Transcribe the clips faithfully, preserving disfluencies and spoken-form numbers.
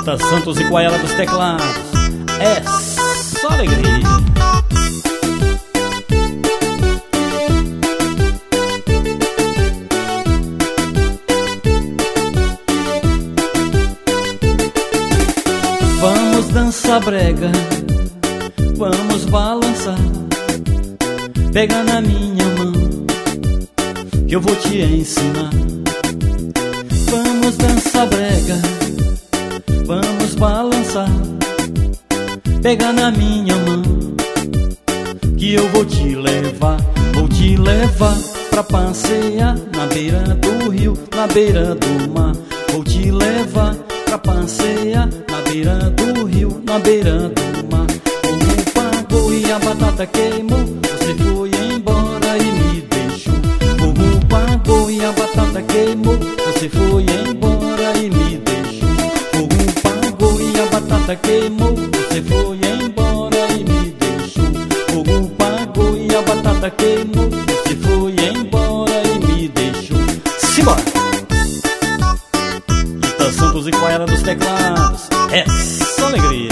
Rita Santos e com ela dos teclados. É só alegria. Vamos dançar brega, vamos balançar. Pega na minha mão, que eu vou te ensinar. Vamos dançar brega, vamos balançar. Pega na minha mão, que eu vou te levar. Vou te levar pra passear na beira do rio, na beira do mar. Vou te levar pra passear na beira do rio, na beira do mar. O pagou e a batata queimou, você foi embora e me deixou. O pagou e a batata queimou, você foi embora e me deixou. O pagou e a batata queimou, você foi embora e me deixou. O pagou e a batata queimou, você foi embora e me deixou. Simbora! Rita Santos e com ela dos teclados. É só alegria.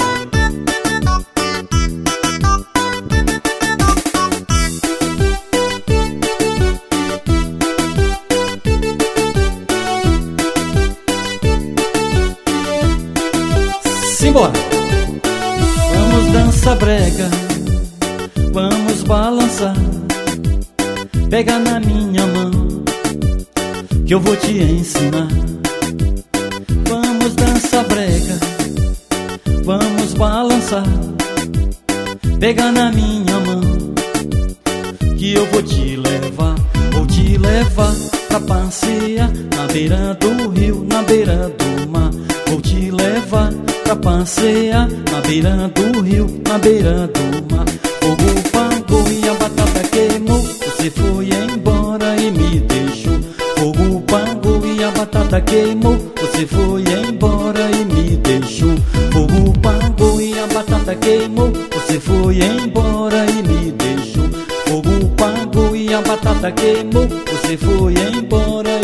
Simbora! Vamos dançar brega, vamos balançar. Pega na minha mão, que eu vou te ensinar. Vamos dançar brega, vamos balançar. Pega na minha mão, que eu vou te levar. Vou te levar pra passear na beira do rio, na beira do mar. Vou te levar pra passear na beira do rio, na beira do mar. Fogo pagou e a batata queimou, você foi embora e me deixou. Fogo pagou e a batata queimou, você foi embora e me deixou. Fogo pagou e a batata queimou, você foi embora e me deixou. Fogo pagou e a batata queimou, você foi embora